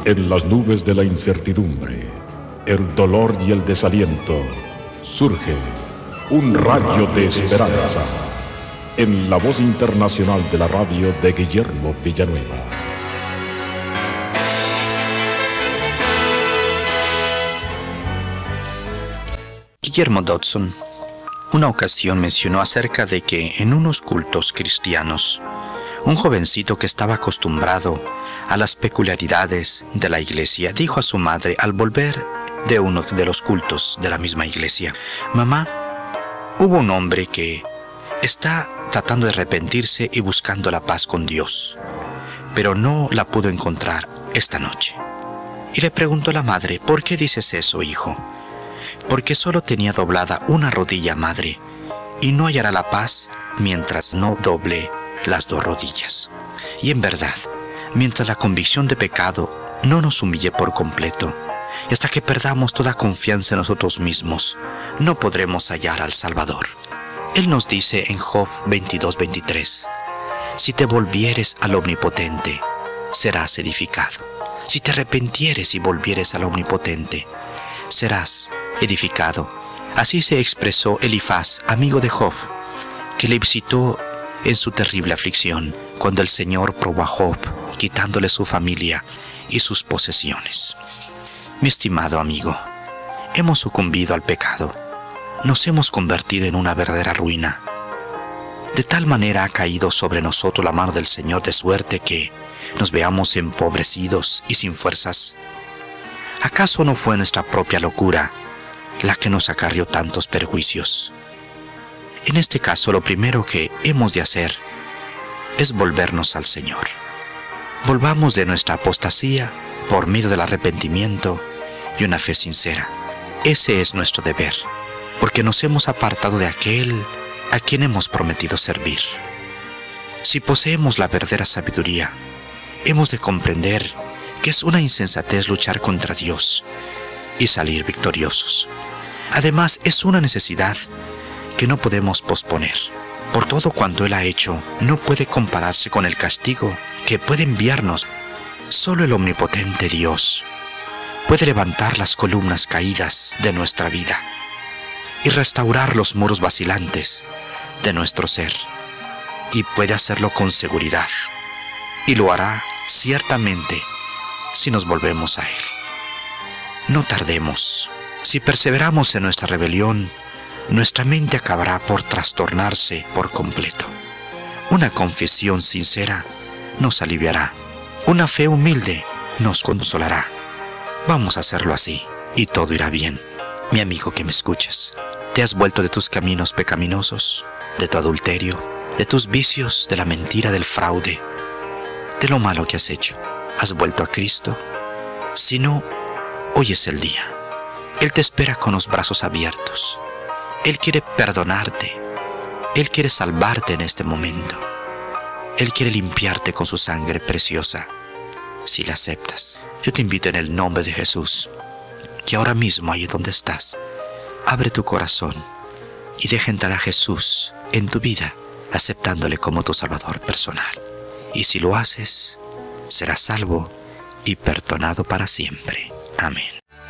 En las nubes de la incertidumbre, el dolor y el desaliento, surge un rayo de esperanza en la voz internacional de la radio de Guillermo Villanueva. Guillermo Dodson una ocasión mencionó acerca de que en unos cultos cristianos, un jovencito que estaba acostumbrado a las peculiaridades de la iglesia dijo a su madre al volver de uno de los cultos de la misma iglesia: «Mamá, hubo un hombre que está tratando de arrepentirse y buscando la paz con Dios, pero no la pudo encontrar esta noche». Y le preguntó la madre: «¿Por qué dices eso, hijo?». «Porque solo tenía doblada una rodilla, madre, y no hallará la paz mientras no doble las dos rodillas». Y en verdad, mientras la convicción de pecado no nos humille por completo, y hasta que perdamos toda confianza en nosotros mismos, no podremos hallar al Salvador. Él nos dice en Job 22:23, «Si te volvieres al Omnipotente, serás edificado. Si te arrepentieres y volvieres al Omnipotente, serás edificado». Así se expresó Elifaz, amigo de Job, que le visitó en su terrible aflicción, cuando el Señor probó a Job, quitándole su familia y sus posesiones. Mi estimado amigo, hemos sucumbido al pecado. Nos hemos convertido en una verdadera ruina. De tal manera ha caído sobre nosotros la mano del Señor, de suerte que nos veamos empobrecidos y sin fuerzas. ¿Acaso no fue nuestra propia locura la que nos acarrió tantos perjuicios? En este caso, lo primero que hemos de hacer es volvernos al Señor. Volvamos de nuestra apostasía por medio del arrepentimiento y una fe sincera. Ese es nuestro deber, porque nos hemos apartado de aquel a quien hemos prometido servir. Si poseemos la verdadera sabiduría, hemos de comprender que es una insensatez luchar contra Dios y salir victoriosos. Además, es una necesidad que no podemos posponer. Por todo cuanto Él ha hecho, no puede compararse con el castigo que puede enviarnos. Solo el omnipotente Dios puede levantar las columnas caídas de nuestra vida y restaurar los muros vacilantes de nuestro ser. Y puede hacerlo con seguridad. Y lo hará ciertamente si nos volvemos a Él. No tardemos. Si perseveramos en nuestra rebelión, nuestra mente acabará por trastornarse por completo. Una confesión sincera nos aliviará. Una fe humilde nos consolará. Vamos a hacerlo así y todo irá bien. Mi amigo que me escuchas, ¿te has vuelto de tus caminos pecaminosos, de tu adulterio, de tus vicios, de la mentira, del fraude, de lo malo que has hecho? ¿Has vuelto a Cristo? Si no, hoy es el día. Él te espera con los brazos abiertos. Él quiere perdonarte. Él quiere salvarte en este momento. Él quiere limpiarte con su sangre preciosa, si la aceptas. Yo te invito en el nombre de Jesús, que ahora mismo, ahí donde estás, abre tu corazón y deja entrar a Jesús en tu vida, aceptándole como tu Salvador personal. Y si lo haces, serás salvo y perdonado para siempre. Amén.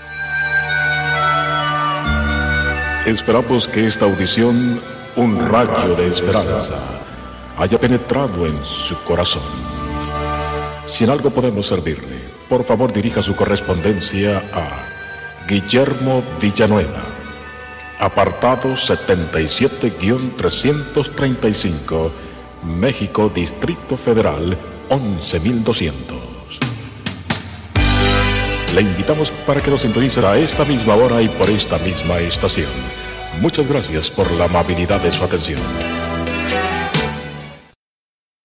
Esperamos que esta audición, un rayo de esperanza, haya penetrado en su corazón. Si en algo podemos servirle, por favor dirija su correspondencia a Guillermo Villanueva, apartado 77-335, México, Distrito Federal, 11,200. Le invitamos para que nos sintonice a esta misma hora y por esta misma estación. Muchas gracias por la amabilidad de su atención.